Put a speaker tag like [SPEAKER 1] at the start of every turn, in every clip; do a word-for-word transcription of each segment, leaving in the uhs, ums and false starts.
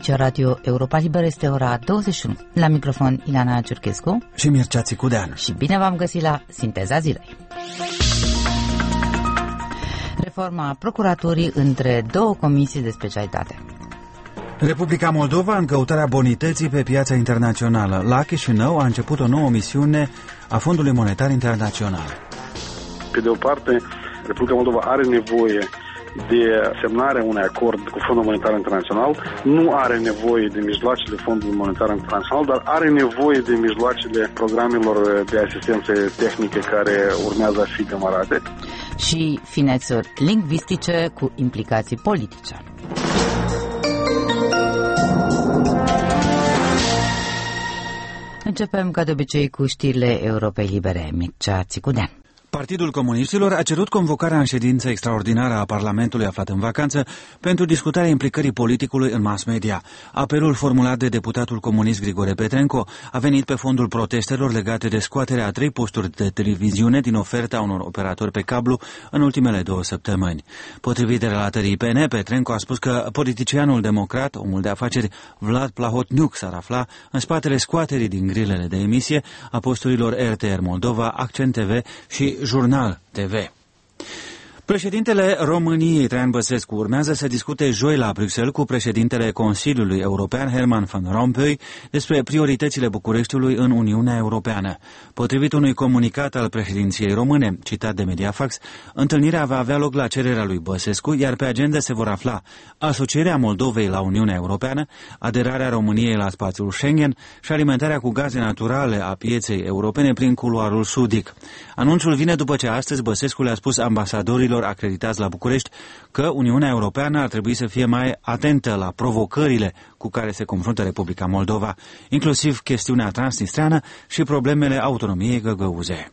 [SPEAKER 1] Aici Radio Europa Liberă, este ora douăzeci și unu. La microfon Ileana Ciurchescu
[SPEAKER 2] și Mircea Țicudean.
[SPEAKER 1] Și bine v-am găsit la Sinteza Zilei. Reforma procuraturii între două comisii de specialitate.
[SPEAKER 2] Republica Moldova în căutarea bonității pe piața internațională. La Chișinău a început o nouă misiune a Fondului Monetar Internațional.
[SPEAKER 3] Pe de o parte, Republica Moldova are nevoie de semnarea unui acord cu Fondul Monetar Internațional, nu are nevoie de mijloacele Fondului Monetar Internațional, dar are nevoie de mijloacele programelor de asistență tehnică care urmează a fi demarate.
[SPEAKER 1] Și finețuri lingvistice cu implicații politice. Începem ca de obicei cu știrile Europei Libere. Mircea Țicudean.
[SPEAKER 2] Partidul Comuniștilor a cerut convocarea în ședință extraordinară a Parlamentului aflat în vacanță pentru discutarea implicării politicului în mass media. Apelul formulat de deputatul comunist Grigore Petrenco a venit pe fondul protestelor legate de scoaterea a trei posturi de televiziune din oferta unor operatori pe cablu în ultimele două săptămâni. Potrivit de relatării I P N, Petrenco a spus că politicianul democrat, omul de afaceri Vlad Plahotniuc, s-ar afla în spatele scoaterii din grilele de emisie a posturilor R T R Moldova, Accent T V și Jurnal T V. Președintele României, Traian Băsescu, urmează să discute joi la Bruxelles cu președintele Consiliului European, Herman Van Rompuy, despre prioritățile Bucureștiului în Uniunea Europeană. Potrivit unui comunicat al președinției române, citat de Mediafax, întâlnirea va avea loc la cererea lui Băsescu, iar pe agenda se vor afla asocierea Moldovei la Uniunea Europeană, aderarea României la spațiul Schengen și alimentarea cu gaze naturale a pieței europene prin culoarul sudic. Anunțul vine după ce astăzi Băsescu le-a spus ambasadorilor acreditați la București că Uniunea Europeană ar trebui să fie mai atentă la provocările cu care se confruntă Republica Moldova, inclusiv chestiunea transnistreană și problemele autonomiei găgăuze.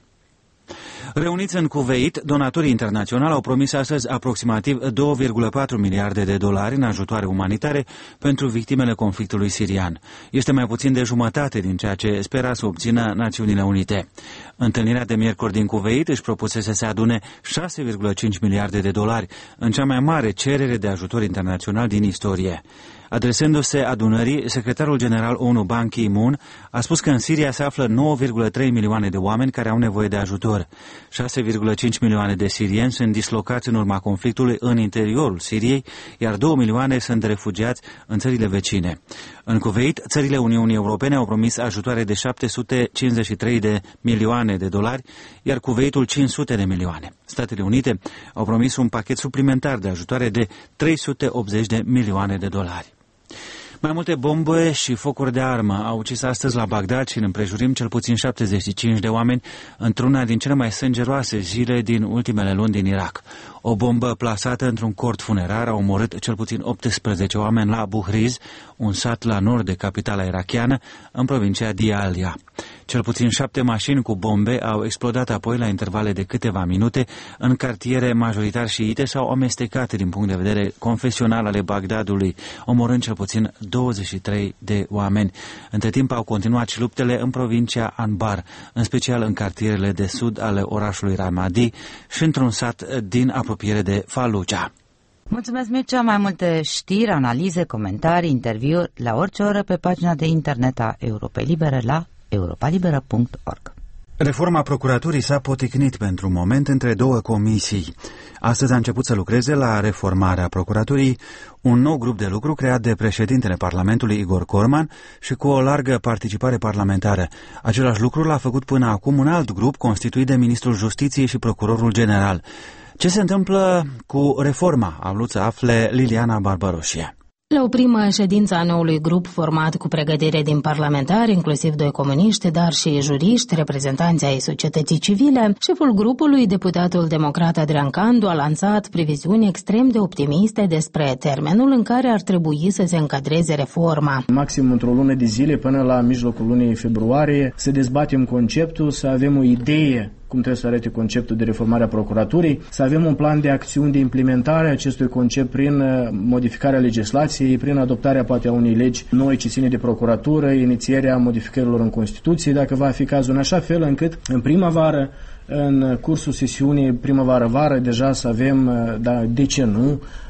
[SPEAKER 2] Reuniți în Kuveit, donatorii internaționali au promis astăzi aproximativ două virgulă patru miliarde de dolari în ajutoare umanitare pentru victimele conflictului sirian. Este mai puțin de jumătate din ceea ce spera să obțină Națiunile Unite. Întâlnirea de miercuri din Kuveit își propusese să adune șase virgulă cinci miliarde de dolari, în cea mai mare cerere de ajutor internațional din istorie. Adresându-se adunării, secretarul general ONU Ban Ki-moon a spus că în Siria se află nouă virgulă trei milioane de oameni care au nevoie de ajutor. șase virgulă cinci milioane de sirieni sunt dislocați în urma conflictului în interiorul Siriei, iar două milioane sunt refugiați în țările vecine. În Kuveit, țările Uniunii Europene au promis ajutoare de șapte sute cincizeci și trei de milioane de dolari, iar Kuveitul cinci sute de milioane. Statele Unite au promis un pachet suplimentar de ajutoare de trei sute optzeci de milioane de dolari. Mai multe bombe și focuri de armă au ucis astăzi la Bagdad și în împrejurim cel puțin șaptezeci și cinci de oameni într-una din cele mai sângeroase zile din ultimele luni din Irak. O bombă plasată într-un cort funerar a omorât cel puțin optsprezece oameni la Buhriz, un sat la nord de capitala irachiană, în provincia Diyala. Cel puțin șapte mașini cu bombe au explodat apoi la intervale de câteva minute în cartiere majoritar șiite sau amestecate din punct de vedere confesional ale Bagdadului, omorând cel puțin douăzeci și trei de oameni. Între timp au continuat și luptele în provincia Anbar, în special în cartierele de sud ale orașului Ramadi și într-un sat din apropiere de Fallujah.
[SPEAKER 1] Mulțumesc, Mircea. Mai multe știri, analize, comentarii, interviuri la orice oră pe pagina de internet a Europei Libere la europa liberă punct org.
[SPEAKER 2] Reforma procuraturii s-a poticnit pentru un moment între două comisii. Astăzi a început să lucreze la reformarea procuraturii un nou grup de lucru creat de președintele Parlamentului Igor Corman și cu o largă participare parlamentară. Același lucru l-a făcut până acum un alt grup constituit de Ministrul Justiției și Procurorul General. Ce se întâmplă cu reforma? A vrut să afle Liliana Barbaroșie.
[SPEAKER 4] La o primă ședință a noului grup format cu pregătire din parlamentari, inclusiv doi comuniști, dar și juriști, reprezentanți ai societății civile, șeful grupului, deputatul democrat Adrian Candu, a lansat previziuni extrem de optimiste despre termenul în care ar trebui să se încadreze reforma.
[SPEAKER 5] Maxim într-o lună de zile până la mijlocul lunii februarie să dezbatem conceptul, să avem o idee cum trebuie să arate conceptul de reformare a procuraturii, să avem un plan de acțiuni de implementare a acestui concept prin modificarea legislației, prin adoptarea poate a unei legi noi ce ține de procuratură, inițierea modificărilor în Constituție, dacă va fi cazul, în așa fel încât în primăvară, în cursul sesiunii primăvară-vară, deja să avem, da, de ce nu,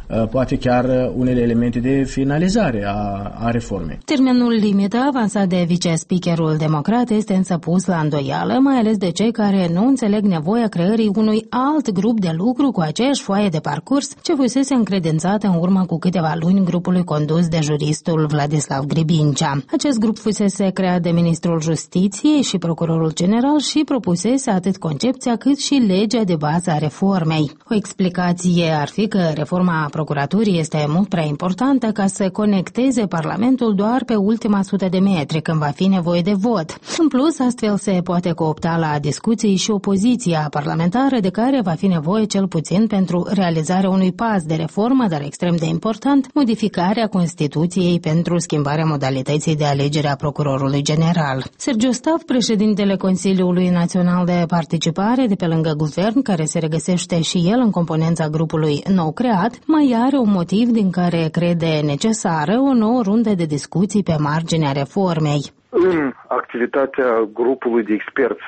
[SPEAKER 5] poate chiar unele elemente de finalizare a, a reformei.
[SPEAKER 4] Termenul limită avansat de vicespeakerul democrat este însă pus la îndoială, mai ales de cei care nu înțeleg nevoia creării unui alt grup de lucru cu aceeași foaie de parcurs ce fusese încredințată în urmă cu câteva luni grupului condus de juristul Vladislav Gribincea. Acest grup fusese creat de ministrul Justiției și procurorul general și propusese atât concepția cât și legea de bază a reformei. O explicație ar fi că reforma procuraturii este mult prea importantă ca să conecteze Parlamentul doar pe ultima sută de metri când va fi nevoie de vot. În plus, astfel se poate coopta la discuții și opoziția parlamentară de care va fi nevoie cel puțin pentru realizarea unui pas de reformă, dar extrem de important, modificarea Constituției pentru schimbarea modalității de alegere a procurorului general. Sergiu Stav, președintele Consiliului Național de Participare de pe lângă guvern, care se regăsește și el în componența grupului nou creat, mai are un motiv din care crede necesară o nouă rundă de discuții pe marginea reformei.
[SPEAKER 6] În activitatea grupului de experți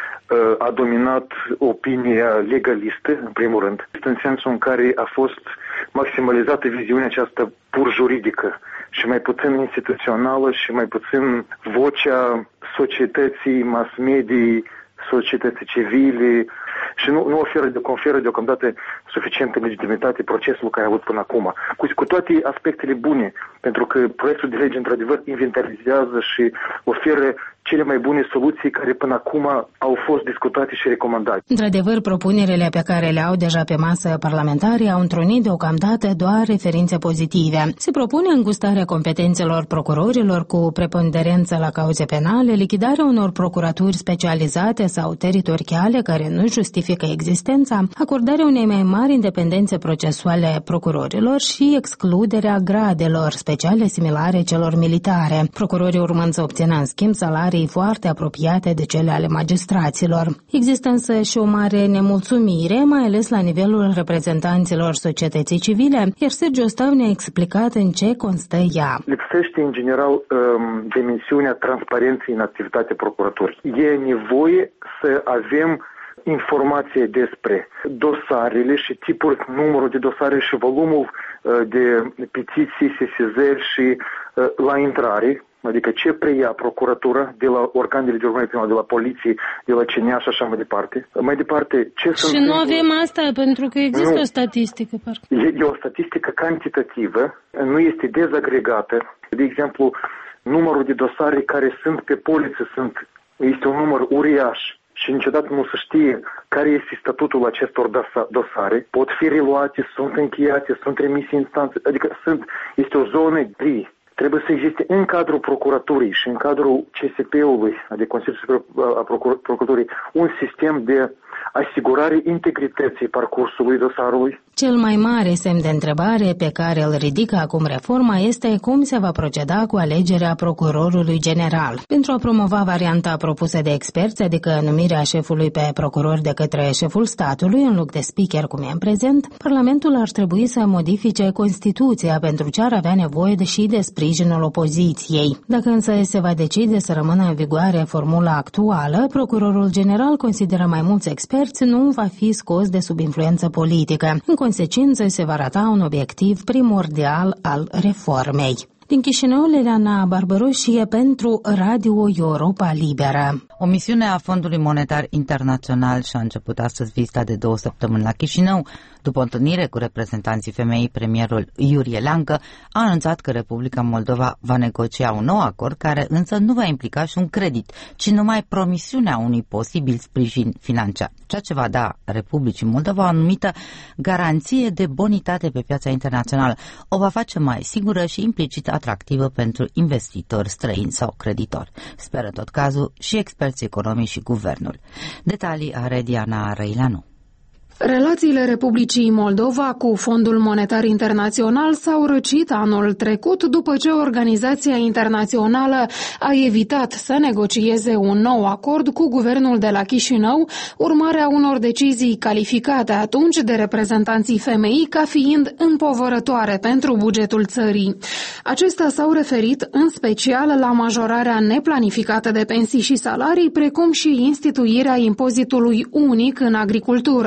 [SPEAKER 6] a dominat opinia legalistă, în primul rând, în sensul în care a fost maximalizată viziunea aceasta pur juridică și mai puțin instituțională și mai puțin vocea societății, mass mediei, societății civile și nu, nu oferă, de, conferă deocamdată suficientă legitimitate procesul care a avut până acum. Cu, cu toate aspectele bune, pentru că proiectul de lege într-adevăr inventarizează și oferă cele mai bune soluții care până acum au fost discutate și recomandate.
[SPEAKER 4] Într-adevăr, propunerile pe care le au deja pe masă parlamentarii au întrunit deocamdată doar referințe pozitive. Se propune îngustarea competențelor procurorilor cu preponderență la cauze penale, lichidarea unor procuraturi specializate sau teritoriale care nu justifică existența, acordarea unei mai mari independențe procesuale procurorilor și excluderea gradelor speciale similare celor militare, procurorii urmând să obțină în schimb salarii foarte apropiate de cele ale magistraților. Există însă și o mare nemulțumire, mai ales la nivelul reprezentanților societății civile, iar Sergiu Stav ne-a explicat în ce constă ea.
[SPEAKER 6] Lipsește în general dimensiunea transparenței în activitatea procuraturii. E nevoie să avem informație despre dosarele și tipul, numărul de dosare și volumul de petiții, sesizări și la intrare, adică ce preia procuratura de la organele de urmărire penală, de la poliție, de la C N A și așa mai departe. Mai departe, ce sunt...
[SPEAKER 7] Și nu avem asta, pentru că există nu. o statistică, parcă.
[SPEAKER 6] E, e o statistică cantitativă, nu este dezagregată. De exemplu, numărul de dosare care sunt pe poliță sunt, este un număr uriaș și niciodată nu se știe care este statutul acestor dosare. Pot fi reluate, sunt încheiate, sunt trimise în instanță, adică sunt, este o zonă gri. Trebuie să existe în cadrul procuraturii și în cadrul C S P-ului, adică Consiliul Superior a Procuraturii, un sistem de asigurare integrității parcursului dosarului.
[SPEAKER 4] Cel mai mare semn de întrebare pe care îl ridică acum reforma este cum se va proceda cu alegerea procurorului general. Pentru a promova varianta propusă de experți, adică numirea șefului pe procuror de către șeful statului în loc de speaker cum e în prezent, Parlamentul ar trebui să modifice Constituția, pentru ce ar avea nevoie de și de sprijinul opoziției. Dacă însă se va decide să rămână în vigoare formula actuală, procurorul general, consideră mai mulți experți, nu va fi scos de sub influență politică. În consecință, se va rata un obiectiv primordial al reformei. Din Chișinău, Leliana Barbaroșie pentru Radio Europa Liberă.
[SPEAKER 1] O misiune a Fondului Monetar Internațional și-a început astăzi vizita de două săptămâni la Chișinău. După o întâlnire cu reprezentanții femeii, premierul Iurie Leancă a anunțat că Republica Moldova va negocia un nou acord care însă nu va implica și un credit, ci numai promisiunea unui posibil sprijin financiar, ceea ce va da Republicii Moldova o anumită garanție de bonitate pe piața internațională. O va face mai sigură și implicit atractivă pentru investitori străini sau creditori. Speră în tot cazul și experții economici și guvernul. Detalii are Diana Răileanu.
[SPEAKER 8] Relațiile Republicii Moldova cu Fondul Monetar Internațional s-au răcit anul trecut după ce organizația internațională a evitat să negocieze un nou acord cu guvernul de la Chișinău, urmarea unor decizii calificate atunci de reprezentanții femeii ca fiind împovărătoare pentru bugetul țării. Acestea s-au referit în special la majorarea neplanificată de pensii și salarii, precum și instituirea impozitului unic în agricultură.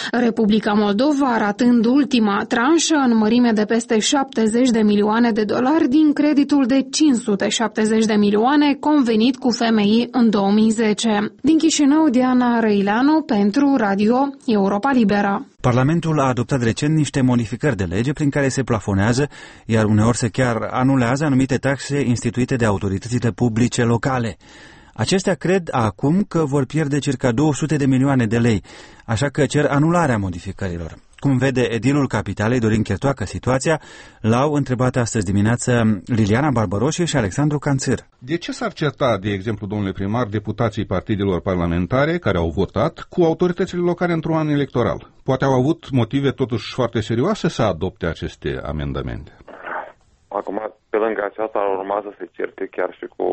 [SPEAKER 8] Republica Moldova arătând ultima tranșă în mărime de peste șaptezeci de milioane de dolari din creditul de cinci sute șaptezeci de milioane convenit cu F M I în două mii zece. Din Chișinău, Diana Răileanu pentru Radio Europa Liberă.
[SPEAKER 2] Parlamentul a adoptat recent niște modificări de lege prin care se plafonează, iar uneori se chiar anulează anumite taxe instituite de autoritățile publice locale. Acestea cred acum că vor pierde circa două sute de milioane de lei, așa că cer anularea modificărilor. Cum vede edilul Capitalei, Dorin Chertoacă, situația, l-au întrebat astăzi dimineață Liliana Barbaroșie și Alexandru Canțir.
[SPEAKER 9] De ce s-ar certa, de exemplu, domnule primar, deputații partidelor parlamentare care au votat cu autoritățile locale într-un an electoral? Poate au avut motive totuși foarte serioase să adopte aceste amendamente.
[SPEAKER 10] Acum, pe lângă aceasta, ar urma să se certe chiar și cu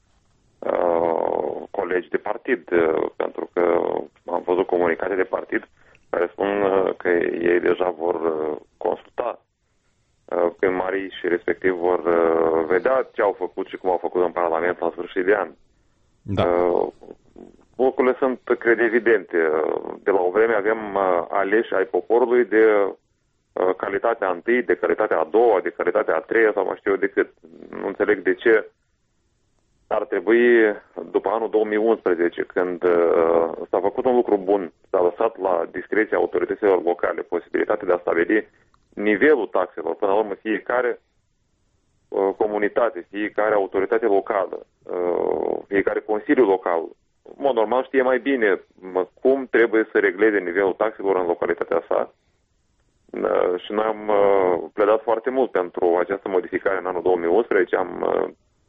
[SPEAKER 10] uh, colegi de partid, uh, pentru că am văzut comunicate de partid care spun că ei deja vor consulta primarii și respectiv vor vedea ce au făcut și cum au făcut în Parlament la sfârșit de an.
[SPEAKER 9] Da.
[SPEAKER 10] Lucrurile sunt, cred, evidente. De la o vreme avem aleși ai poporului de calitatea întâi, de calitatea a doua, de calitatea a treia sau mai știu eu decât. Nu înțeleg de ce ar trebui, după anul două mii unsprezece, când uh, s-a făcut un lucru bun, s-a lăsat la discreția autorităților locale posibilitatea de a stabili nivelul taxelor, până la urmă fiecare uh, comunitate, fiecare autoritate locală, uh, fiecare consiliu local, în mod normal știe mai bine cum trebuie să regleze nivelul taxelor în localitatea sa. Uh, și noi am uh, pledat foarte mult pentru această modificare în anul două mii unsprezece, am uh,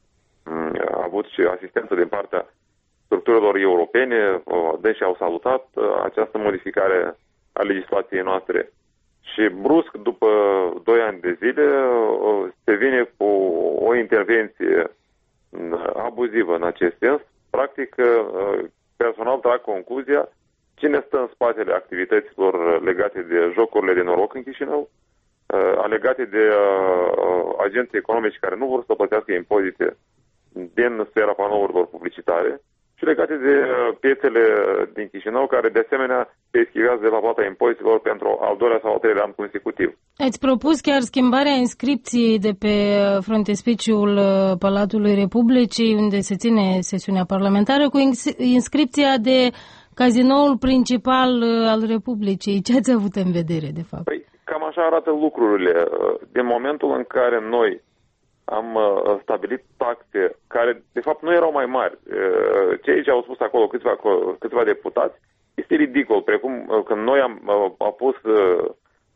[SPEAKER 10] a avut și asistență din partea structurilor europene, deși au salutat această modificare a legislației noastre. Și brusc, după doi ani de zile, se vine cu o intervenție abuzivă în acest sens. Practic, personal trag concluzia cine stă în spatele activităților legate de jocurile de noroc în Chișinău, legate de agenții economici care nu vor să plătească impozite din sfera panourilor publicitare și legate de piețele din Chișinău, care de asemenea se eschivează de la plata impozitelor pentru al doilea sau al treilea an consecutiv.
[SPEAKER 7] Ați propus chiar schimbarea inscripției de pe frontispiciul Palatului Republicii, unde se ține sesiunea parlamentară, cu inscripția de cazinoul principal al Republicii. Ce ați avut în vedere, de fapt?
[SPEAKER 10] Păi, cam așa arată lucrurile. Din momentul în care noi am uh, stabilit taxe care, de fapt, nu erau mai mari. Uh, cei ce au spus acolo câțiva, câțiva deputați, este ridicol, precum uh, când noi am, uh, am, pus, uh,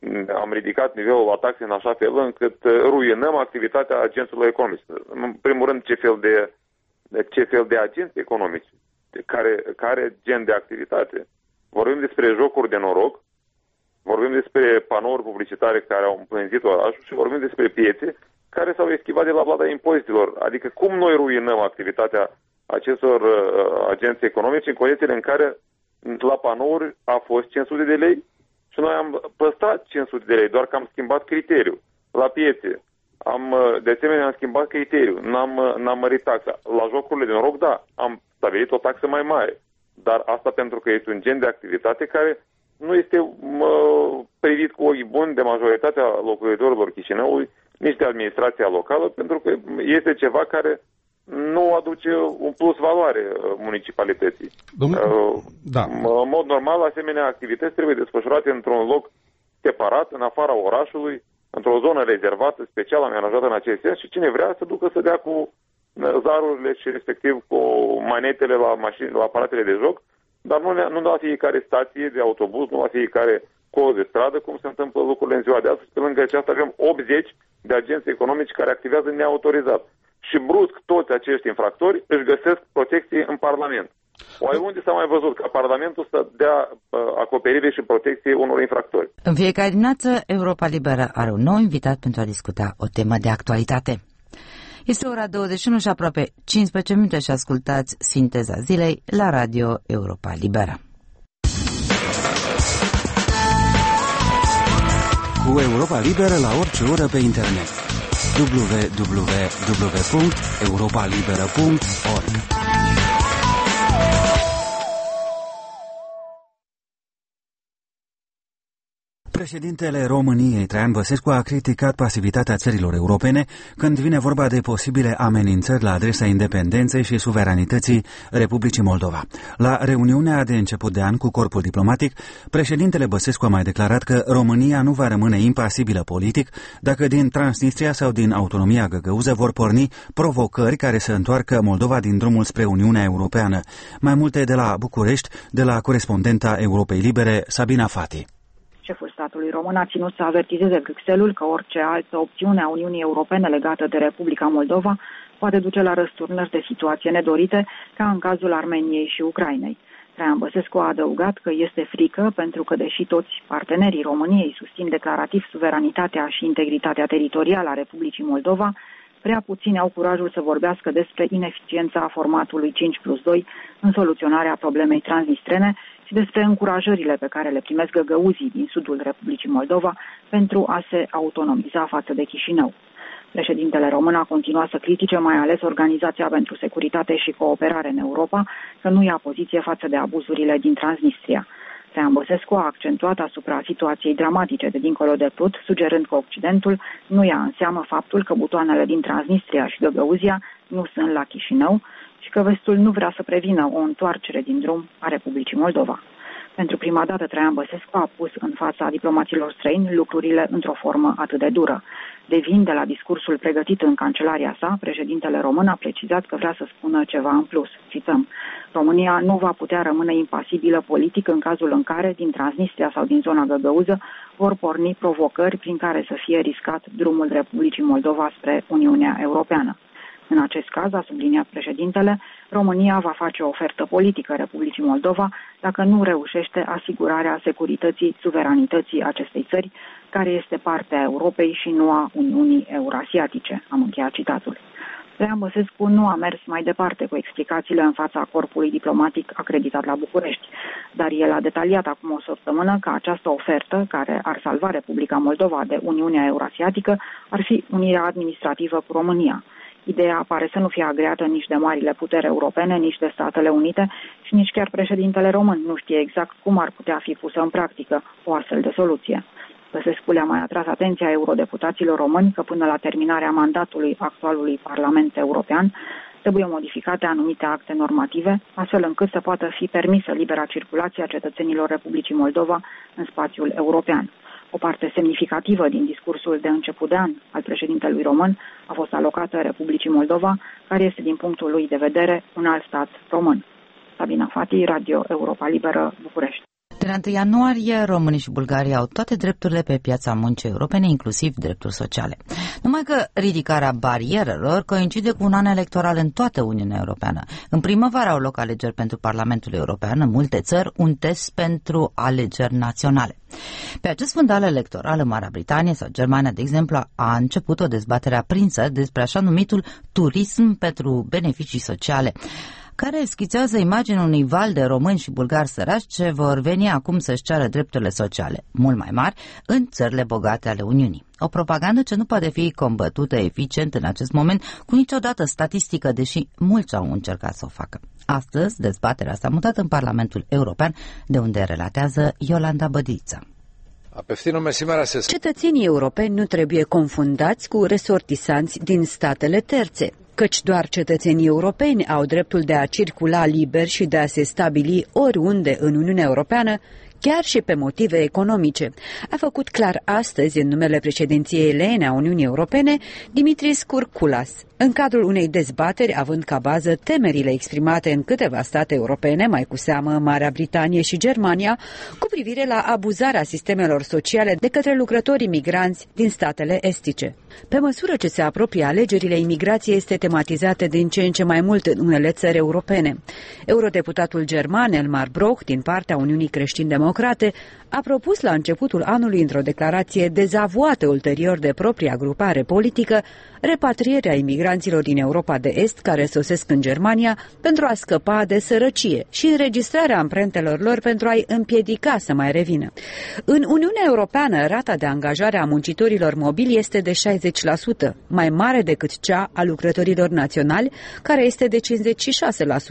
[SPEAKER 10] am ridicat nivelul la taxe în așa fel încât uh, ruinăm activitatea agenților economici. În primul rând, ce fel de, ce fel de agenți economici, care, care gen de activitate. Vorbim despre jocuri de noroc, vorbim despre panouri publicitare care au împlânzit orașul și vorbim despre piețe care s-au eschivat de la plata impozitelor. Adică cum noi ruinăm activitatea acestor uh, agenți economici în condițiile în care la panouri a fost cinci sute de lei și noi am păstrat cinci sute de lei, doar că am schimbat criteriul. La piețe, am, de asemenea, am schimbat criteriul, n-am, n-am mărit taxa. La jocurile de noroc, da, am stabilit o taxă mai mare, dar asta pentru că este un gen de activitate care nu este mă, privit cu ochii buni de majoritatea locuitorilor Chișinăului, nici de administrația locală, pentru că este ceva care nu aduce un plus valoare municipalității.
[SPEAKER 9] Domnule, uh, da.
[SPEAKER 10] În mod normal, asemenea activități trebuie desfășurate într-un loc separat, în afara orașului, într-o zonă rezervată, special amenajată în acest sens și cine vrea să ducă să dea cu zarurile și respectiv cu manetele la mașini, la aparatele de joc, dar nu, nu la fiecare stație de autobuz, nu la fiecare colț de stradă, cum se întâmplă lucrurile în ziua de astăzi. Pe lângă aceasta avem optzeci de agenți economici care activează neautorizat. Și brusc toți acești infractori își găsesc protecție în Parlament. Oare unde s-a mai văzut ca Parlamentul să dea uh, acoperire și protecție unor infractori?
[SPEAKER 1] În fiecare dimineață, Europa Liberă are un nou invitat pentru a discuta o temă de actualitate. Este ora douăzeci și unu și aproape cincisprezece minute și ascultați Sinteza Zilei la Radio Europa Liberă.
[SPEAKER 2] Cu Europa Liberă la orice oră pe internet. w w w punct europa liberă punct org Președintele României, Traian Băsescu, a criticat pasivitatea țărilor europene când vine vorba de posibile amenințări la adresa independenței și suveranității Republicii Moldova. La reuniunea de început de an cu corpul diplomatic, președintele Băsescu a mai declarat că România nu va rămâne impasibilă politic dacă din Transnistria sau din autonomia găgăuză vor porni provocări care să întoarcă Moldova din drumul spre Uniunea Europeană. Mai multe de la București, de la corespondenta Europei Libere, Sabina Fati.
[SPEAKER 11] Șeful statului român a ținut să avertizeze Bruxelles că orice altă opțiune a Uniunii Europene legată de Republica Moldova poate duce la răsturnări de situație nedorite, ca în cazul Armeniei și Ucrainei. Traian Băsescu a adăugat că este frică pentru că, deși toți partenerii României susțin declarativ suveranitatea și integritatea teritorială a Republicii Moldova, prea puțini au curajul să vorbească despre ineficiența formatului cinci plus doi în soluționarea problemei transnistrene și despre încurajările pe care le primesc găgăuzii din sudul Republicii Moldova pentru a se autonomiza față de Chișinău. Președintele român a continuat să critique mai ales Organizația pentru Securitate și Cooperare în Europa, că nu ia poziție față de abuzurile din Transnistria. Traian Băsescu a accentuat asupra situației dramatice de dincolo de Prut, sugerând că Occidentul nu ia în seamă faptul că butoanele din Transnistria și Găgăuzia nu sunt la Chișinău și că vestul nu vrea să prevină o întoarcere din drum a Republicii Moldova. Pentru prima dată, Traian Băsescu a pus în fața diplomaților străini lucrurile într-o formă atât de dură. Devind de la discursul pregătit în cancelaria sa, președintele român a precizat că vrea să spună ceva în plus. Cităm: România nu va putea rămâne impasibilă politic în cazul în care, din Transnistria sau din zona găgăuză, vor porni provocări prin care să fie riscat drumul Republicii Moldova spre Uniunea Europeană. În acest caz, a subliniat președintele, România va face o ofertă politică Republicii Moldova dacă nu reușește asigurarea securității, suveranității acestei țări, care este parte a Europei și nu a Uniunii Eurasiatice. Am încheiat citatul. Traian Băsescu nu a mers mai departe cu explicațiile în fața corpului diplomatic acreditat la București, dar el a detaliat acum o săptămână că această ofertă, care ar salva Republica Moldova de Uniunea Eurasiatică, ar fi unirea administrativă cu România. Ideea pare să nu fie agreată nici de marile puteri europene, nici de Statele Unite și nici chiar președintele român nu știe exact cum ar putea fi pusă în practică o astfel de soluție. Băsescu le-a mai atras atenția eurodeputaților români că până la terminarea mandatului actualului Parlament European trebuie modificate anumite acte normative, astfel încât să poată fi permisă libera circulație a cetățenilor Republicii Moldova în spațiul european. O parte semnificativă din discursul de început de an al președintelui român a fost alocată Republicii Moldova, care este, din punctul lui de vedere, un alt stat român. Sabina Fati, Radio Europa Liberă, București.
[SPEAKER 1] De la întâi ianuarie, românii și bulgarii au toate drepturile pe piața muncii europene, inclusiv drepturi sociale. Numai că ridicarea barierelor coincide cu un an electoral în toată Uniunea Europeană. În primăvară au loc alegeri pentru Parlamentul European, în multe țări un test pentru alegeri naționale. Pe acest fundal electoral, în Marea Britanie sau Germania, de exemplu, a început o dezbatere aprinsă despre așa numitul turism pentru beneficii sociale, care schițează imaginea unui val de români și bulgari săraci ce vor veni acum să-și ceară drepturile sociale, mult mai mari, în țările bogate ale Uniunii. O propagandă ce nu poate fi combătută eficient în acest moment cu niciodată statistică, deși mulți au încercat să o facă. Astăzi, dezbaterea s-a mutat în Parlamentul European, de unde relatează Iolanda Bădiță.
[SPEAKER 12] Cetățenii europeni nu trebuie confundați cu resortisanți din statele terțe, căci doar cetățenii europeni au dreptul de a circula liber și de a se stabili oriunde în Uniunea Europeană, chiar și pe motive economice. A făcut clar astăzi, în numele președinției elene a Uniunii Europene, Dimitris Kurkulas, în cadrul unei dezbateri având ca bază temerile exprimate în câteva state europene, mai cu seamă Marea Britanie și Germania, cu privire la abuzarea sistemelor sociale de către lucrătorii migranți din statele estice. Pe măsură ce se apropie alegerile, imigrația este tematizată din ce în ce mai mult în unele țări europene. Eurodeputatul german Elmar Brok, din partea Uniunii Creștin-Democrate, a propus la începutul anului, într-o declarație dezavoată ulterior de propria grupare politică, repatrierea imigranților din Europa de Est care sosesc în Germania pentru a scăpa de sărăcie și înregistrarea amprentelor lor pentru a-i împiedica să mai revină. În Uniunea Europeană, rata de angajare a muncitorilor mobili este de șaizeci la sută, mai mare decât cea a lucrătorilor naționali, care este de cincizeci și șase la sută.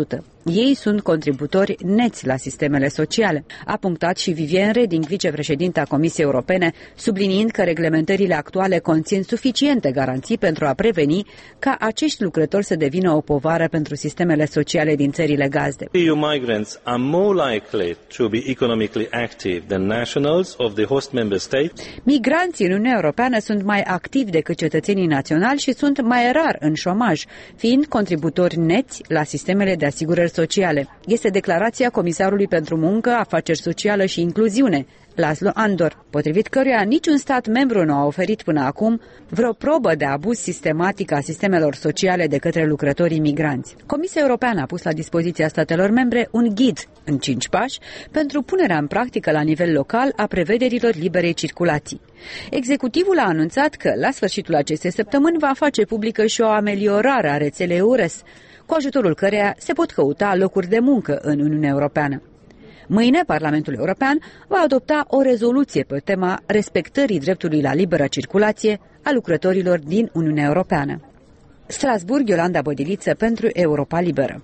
[SPEAKER 12] Ei sunt contributori neți la sistemele sociale, a punctat și Vivien Reding, vicepreședinta Comisiei Europene, subliniind că reglementările actuale conțin suficiente garanții pentru a preveni ca acești lucrători să devină o povară pentru sistemele sociale din țările gazde.
[SPEAKER 13] E U migrants are more likely to be economically active than nationals of the host member state.
[SPEAKER 12] Migranții în Uniunea Europeană sunt mai activi decât cetățenii naționali și sunt mai rar în șomaj, fiind contributori neți la sistemele de asigurări sociale. Este declarația Comisarului pentru Muncă, Afaceri Sociale și Incluziune, Laszlo Andor, potrivit căruia niciun stat membru nu a oferit până acum vreo probă de abuz sistematic a sistemelor sociale de către lucrătorii migranți. Comisia Europeană a pus la dispoziția statelor membre un ghid în cinci pași pentru punerea în practică la nivel local a prevederilor liberei circulații. Executivul a anunțat că la sfârșitul acestei săptămâni va face publică și o ameliorare a rețelei EURES, cu ajutorul căreia se pot căuta locuri de muncă în Uniunea Europeană. Mâine, Parlamentul European va adopta o rezoluție pe tema respectării dreptului la liberă circulație a lucrătorilor din Uniunea Europeană. Strasbourg, Iolanda Bădiliță pentru Europa Liberă.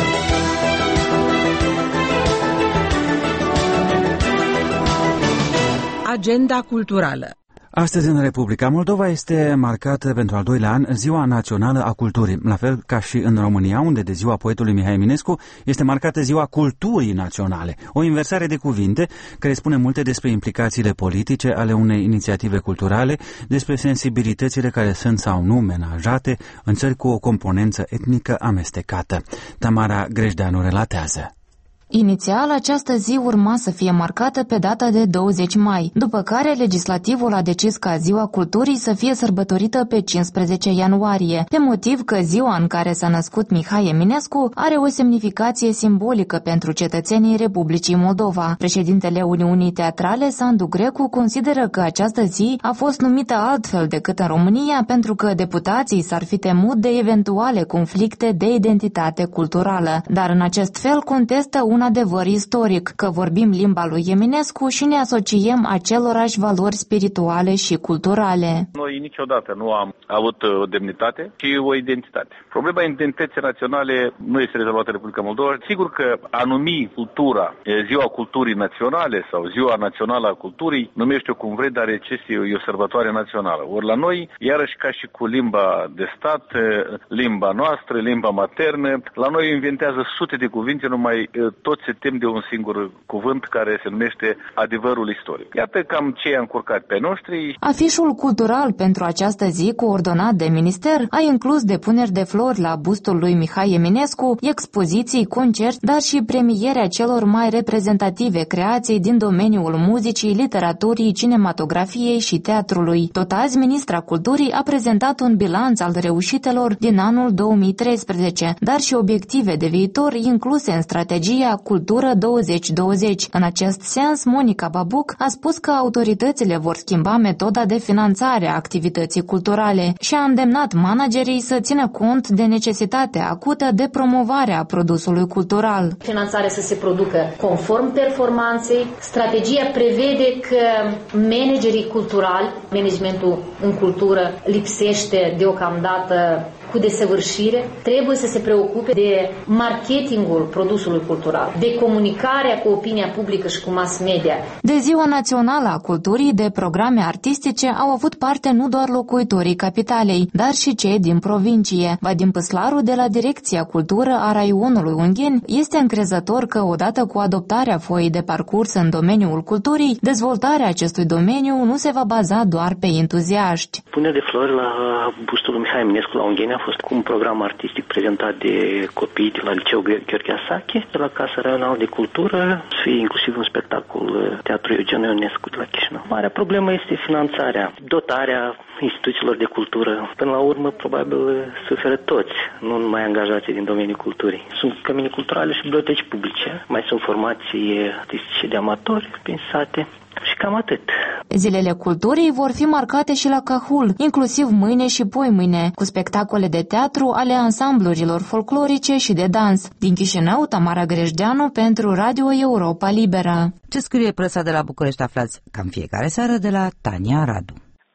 [SPEAKER 14] Agenda culturală.
[SPEAKER 2] Astăzi, în Republica Moldova, este marcată pentru al doilea an Ziua Națională a Culturii, la fel ca și în România, unde de ziua poetului Mihai Eminescu este marcată Ziua Culturii Naționale, o inversare de cuvinte care spune multe despre implicațiile politice ale unei inițiative culturale, despre sensibilitățile care sunt sau nu menajate în țări cu o componență etnică amestecată. Tamara Grejdeanu relatează.
[SPEAKER 15] Inițial, această zi urma să fie marcată pe data de douăzeci mai, după care legislativul a decis ca Ziua Culturii să fie sărbătorită pe cincisprezece ianuarie, pe motiv că ziua în care s-a născut Mihai Eminescu are o semnificație simbolică pentru cetățenii Republicii Moldova. Președintele Uniunii Teatrale, Sandu Grecu, consideră că această zi a fost numită altfel decât în România pentru că deputații s-ar fi temut de eventuale conflicte de identitate culturală, dar în acest fel contestă un adevăr istoric, că vorbim limba lui Eminescu și ne asociem acelorași valori spirituale și culturale.
[SPEAKER 16] Noi niciodată nu am avut o demnitate și o identitate. Problema identității naționale nu este rezolvată în Republica Moldova. Sigur că a numi cultura Ziua Culturii Naționale sau Ziua Națională a Culturii, numește-o cum vrei, dar e o sărbătoare națională. Ori la noi, iarăși ca și cu limba de stat, limba noastră, limba maternă, la noi inventează sute de cuvinte, numai toți se tem de un singur cuvânt care se numește adevărul istoric. Iată cam ce i-a încurcat pe noștri.
[SPEAKER 15] Afișul cultural pentru această zi, coordonat de minister, a inclus depuneri de flori la bustul lui Mihai Eminescu, expoziții, concert, dar și premierea celor mai reprezentative creații din domeniul muzicii, literaturii, cinematografiei și teatrului. Tot azi, ministra Culturii a prezentat un bilanț al reușitelor din anul două mii treisprezece, dar și obiective de viitor incluse în strategia Cultură douăzeci douăzeci. În acest sens, Monica Babuc a spus că autoritățile vor schimba metoda de finanțare a activității culturale și a îndemnat managerii să țină cont de necesitatea acută de promovare a produsului cultural.
[SPEAKER 17] Finanțarea să se producă conform performanței. Strategia prevede că managerii culturali, managementul în cultură lipsește deocamdată cu desăvârșire, trebuie să se preocupe de marketingul produsului cultural, de comunicarea cu opinia publică și cu mass media.
[SPEAKER 15] De Ziua Națională a Culturii, de programe artistice au avut parte nu doar locuitorii capitalei, dar și cei din provincie. Vadim Păslaru, de la Direcția Cultură a Raionului Ungheni, este încrezător că odată cu adoptarea foii de parcurs în domeniul culturii, dezvoltarea acestui domeniu nu se va baza doar pe entuziaști.
[SPEAKER 18] Punerea de flori la bustul lui Mihai Eminescu la Ungheni a fost cu un program artistic prezentat de copii de la Liceul Gheorghe Asache, de la Casa Raională de Cultură, și inclusiv un spectacol Teatru Eugen Ionescu de la Chișinău. Marea problemă este finanțarea, dotarea instituțiilor de cultură. Până la urmă, probabil, suferă toți, nu numai angajații din domeniul culturii. Sunt cămini culturale și biblioteci publice, mai sunt formații artistice de amatori prin sate. Și cam atât.
[SPEAKER 15] Zilele culturii vor fi marcate și la Cahul, inclusiv mâine și poimâine, cu spectacole de teatru ale ansamblurilor folclorice și de dans. Din Chișinău, Tamara Grejdeanu pentru Radio Europa Liberă.
[SPEAKER 1] Ce scrie presa de la București aflați cam fiecare seară de la Tania Radu.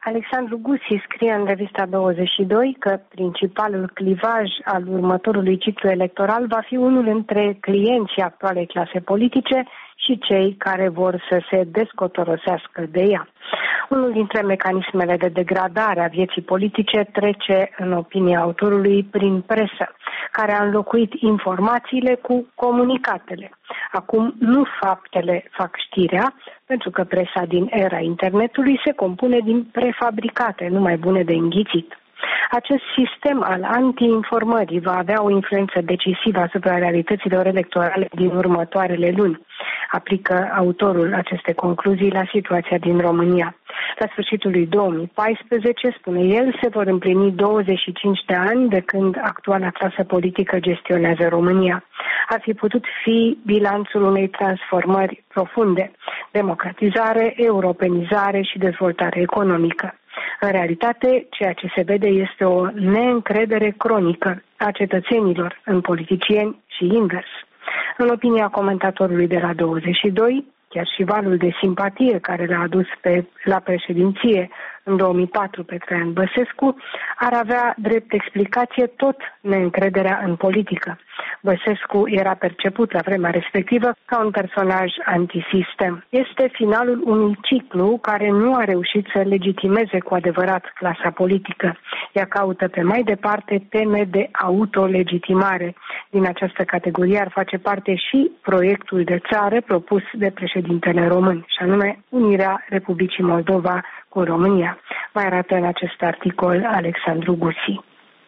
[SPEAKER 19] Alexandru Gusi scrie în revista douăzeci și doi că principalul clivaj al următorului ciclu electoral va fi unul între clienții actualei clase politice și cei care vor să se descotorosească de ea. Unul dintre mecanismele de degradare a vieții politice trece, în opinia autorului, prin presă, care a înlocuit informațiile cu comunicatele. Acum nu faptele fac știrea, pentru că presa din era internetului se compune din prefabricate, numai bune de înghițit. Acest sistem al anti-informării va avea o influență decisivă asupra realităților electorale din următoarele luni, aplică autorul aceste concluzii la situația din România. La sfârșitul lui două mii paisprezece, spune el, se vor împlini douăzeci și cinci de ani de când actuala clasă politică gestionează România. Ar fi putut fi bilanțul unei transformări profunde, democratizare, europenizare și dezvoltare economică. În realitate, ceea ce se vede este o neîncredere cronică a cetățenilor în politicieni și invers. În opinia comentatorului de la douăzeci și doi, chiar și valul de simpatie care l-a adus pe, la președinție în două mii patru pe Traian Băsescu, ar avea drept explicație tot neîncrederea în politică. Băsescu era perceput la vremea respectivă ca un personaj antisistem. Este finalul unui ciclu care nu a reușit să legitimeze cu adevărat clasa politică. Ea caută pe mai departe teme de autolegitimare. Din această categorie ar face parte și proiectul de țară propus de președintele român, și anume unirea Republicii Moldova cu România. Mai arată în acest articol Alexandru Gusi.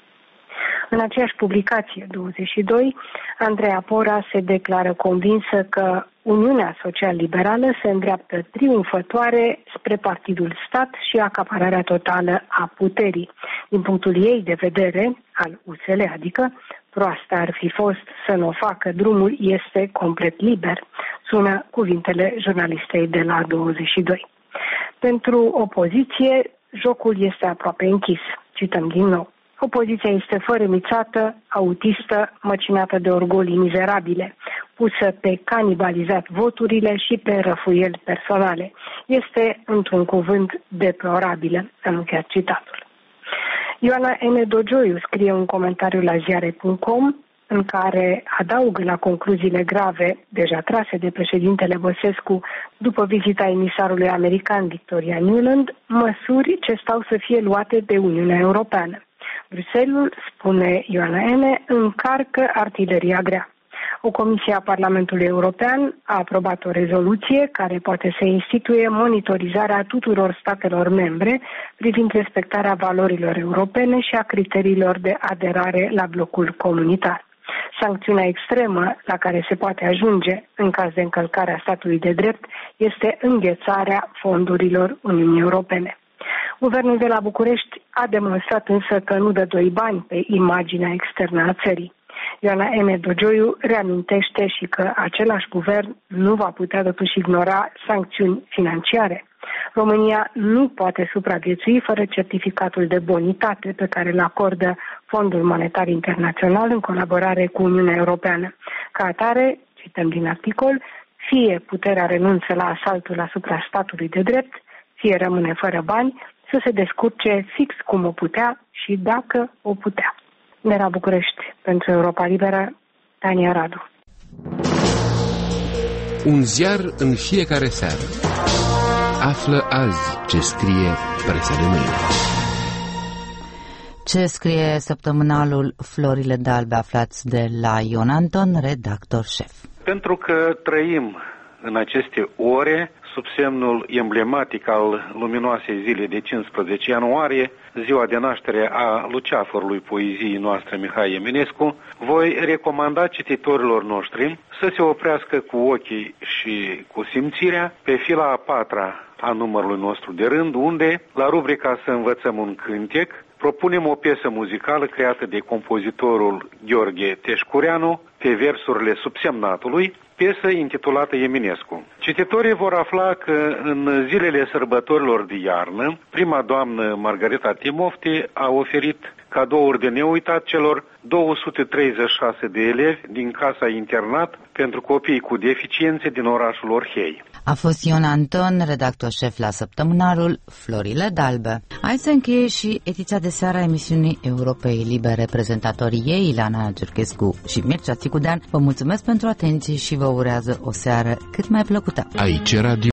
[SPEAKER 19] În aceeași publicație, douăzeci și doi, Andreea Pora se declară convinsă că Uniunea Social-Liberală se îndreaptă triumfătoare spre Partidul Stat și acapararea totală a puterii. Din punctul ei de vedere, al U S L, adică, proasta ar fi fost să nu o facă, drumul este complet liber, sună cuvintele jurnalistei de la douăzeci și doi. Pentru opoziție, jocul este aproape închis. Cităm din nou. Opoziția este fărâmițată, autistă, măcinată de orgolii mizerabile, pusă pe canibalizat voturile și pe răfuieli personale. Este, într-un cuvânt, deplorabilă. Am încheiat citatul. Ioana N. Dogioiu scrie un comentariu la ziare punct com în care adaugă la concluziile grave deja trase de președintele Băsescu după vizita emisarului american Victoria Nuland, măsuri ce stau să fie luate de Uniunea Europeană. Bruxelles, spune Ioana N., încarcă artileria grea. O comisie a Parlamentului European a aprobat o rezoluție care poate să instituie monitorizarea tuturor statelor membre privind respectarea valorilor europene și a criteriilor de aderare la blocul comunitar. Sancțiunea extremă la care se poate ajunge în caz de încălcare a statului de drept este înghețarea fondurilor Uniunii Europene. Guvernul de la București a demonstrat însă că nu dă doi bani pe imaginea externă a țării. Ioana M. Dogioiu reamintește și că același guvern nu va putea totuși ignora sancțiuni financiare. România nu poate supraviețui fără certificatul de bonitate pe care îl acordă Fondul Monetar Internațional în colaborare cu Uniunea Europeană. Ca atare, cităm din articol, fie puterea renunță la asaltul asupra statului de drept, fie rămâne fără bani, să se descurce fix cum o putea și dacă o putea. De la București, pentru Europa Liberă, Tania Radu.
[SPEAKER 20] Un ziar în fiecare seară. Află azi ce scrie presa de mâine.
[SPEAKER 1] Ce scrie săptămânalul Florile de Albe, aflați de la Ion Anton, redactor șef.
[SPEAKER 21] Pentru că trăim în aceste ore sub semnul emblematic al luminoasei zile de cincisprezece ianuarie, ziua de naștere a luceafărului poeziei noastre Mihai Eminescu, voi recomanda cititorilor noștri să se oprească cu ochii și cu simțirea pe fila a patra a numărului nostru de rând, unde, la rubrica Să învățăm un cântec, propunem o piesă muzicală creată de compozitorul Gheorghe Teșcureanu pe versurile subsemnatului, piesă intitulată Eminescu. Cititorii vor afla că în zilele sărbătorilor de iarnă, prima doamnă Margareta Timofte a oferit cadouri de neuitat celor două sute treizeci și șase de elevi din casa internat pentru copii cu deficiențe din orașul Orhei.
[SPEAKER 1] A fost Ion Anton, redactor șef la Săptămânarul, Florile Dalbe. Aici se încheie și ediția de seară a emisiunii Europei Libere. Prezentatorii ei, Ilana Giurchescu și Mircea Țicudean, vă mulțumesc pentru atenție și vă urează o seară cât mai plăcută.
[SPEAKER 20] Aici Radio